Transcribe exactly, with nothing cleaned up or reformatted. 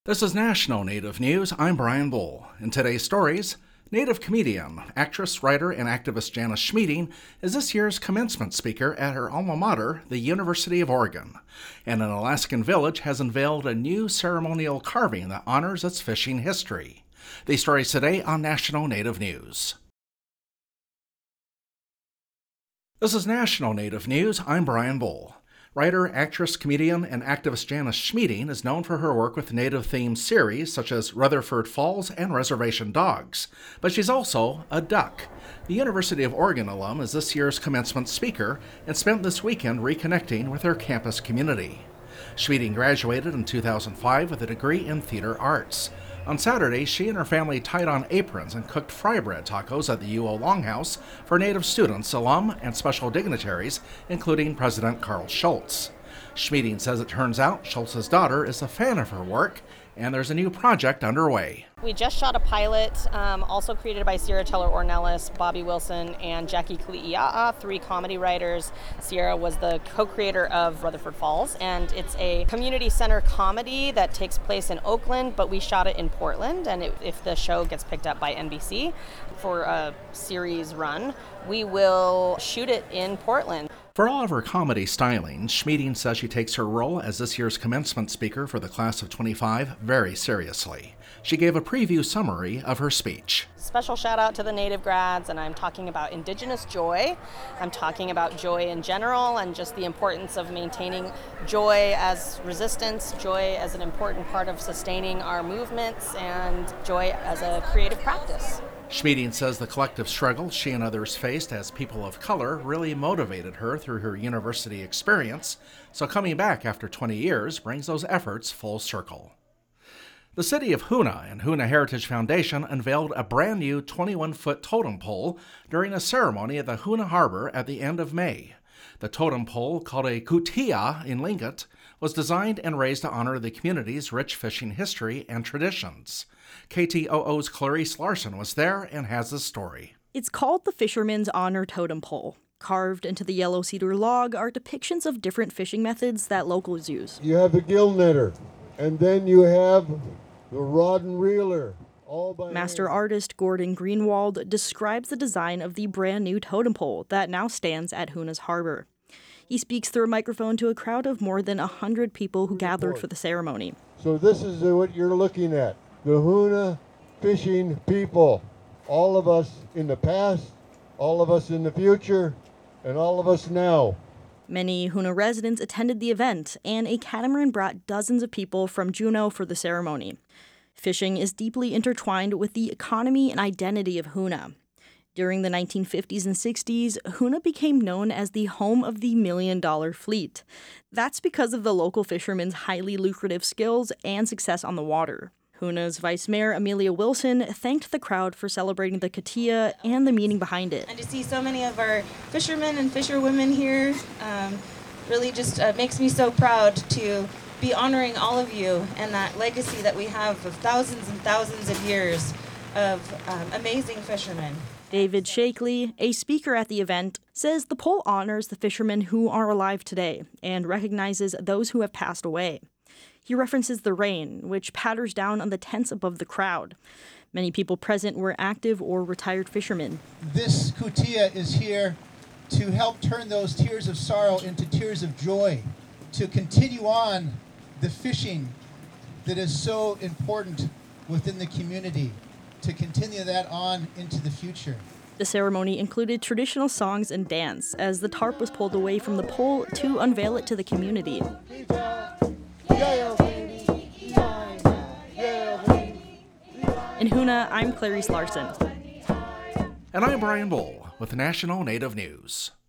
This is National Native News. I'm Brian Bull. In today's stories, Native comedian, actress, writer, and activist Janice Schmieding is this year's commencement speaker at her alma mater, the University of Oregon. And an Alaskan village has unveiled a new ceremonial carving that honors its fishing history. These stories today on National Native News. This is National Native News. I'm Brian Bull. Writer, actress, comedian, and activist Janice Schmieding is known for her work with Native-themed series such as Rutherford Falls and Reservation Dogs. But she's also a duck. The University of Oregon alum is this year's commencement speaker and spent this weekend reconnecting with her campus community. Schmieding graduated in two thousand five with a degree in theater arts. On Saturday, she and her family tied on aprons and cooked fry bread tacos at the U O Longhouse for Native students, alum, and special dignitaries, including President Carl Schultz. Schmieding says it turns out Schultz's daughter is a fan of her work, and there's a new project underway. We just shot a pilot, um, also created by Sierra Teller Ornelas, Bobby Wilson, and Jackie Kui'ia'a, three comedy writers. Sierra was the co-creator of Rutherford Falls, and it's a community center comedy that takes place in Oakland, but we shot it in Portland, and it, if the show gets picked up by N B C for a series run, we will shoot it in Portland. For all of her comedy styling, Schmieding says she takes her role as this year's commencement speaker for the class of twenty-five very seriously. She gave a preview summary of her speech. Special shout out to the Native grads, and I'm talking about Indigenous joy. I'm talking about joy in general and just the importance of maintaining joy as resistance, joy as an important part of sustaining our movements, and joy as a creative practice. Schmieding says the collective struggle she and others faced as people of color really motivated her through her university experience, so coming back after twenty years brings those efforts full circle. The city of Hoonah and Hoonah Heritage Foundation unveiled a brand new twenty-one foot totem pole during a ceremony at the Hoonah Harbor at the end of May. The totem pole, called a kutia in Tlingit, was designed and raised to honor the community's rich fishing history and traditions. K T O O's Clarice Larson was there and has the story. It's called the Fisherman's Honor Totem Pole. Carved into the yellow cedar log are depictions of different fishing methods that locals use. You have the gill netter, and then you have the rod and reeler. All by Master hand. artist Gordon Greenwald describes the design of the brand new totem pole that now stands at Hoonah's harbor. He speaks through a microphone to a crowd of more than one hundred people who gathered for the ceremony. So this is what you're looking at. The Hoonah fishing people. All of us in the past, all of us in the future, and all of us now. Many Hoonah residents attended the event, and a catamaran brought dozens of people from Juneau for the ceremony. Fishing is deeply intertwined with the economy and identity of Hoonah. During the nineteen fifties and sixties, Hoonah became known as the home of the Million Dollar Fleet. That's because of the local fishermen's highly lucrative skills and success on the water. Hoonah's Vice Mayor Amelia Wilson thanked the crowd for celebrating the Katia and the meaning behind it. And to see so many of our fishermen and fisherwomen here um, really just uh, makes me so proud to be honoring all of you and that legacy that we have of thousands and thousands of years of um, amazing fishermen. David Shakely, a speaker at the event, says the pole honors the fishermen who are alive today and recognizes those who have passed away. He references the rain, which patters down on the tents above the crowd. Many people present were active or retired fishermen. This kutia is here to help turn those tears of sorrow into tears of joy, to continue on the fishing that is so important within the community, to continue that on into the future. The ceremony included traditional songs and dance as the tarp was pulled away from the pole to unveil it to the community. In Hoonah, I'm Clarice Larson. And I'm Brian Bull with National Native News.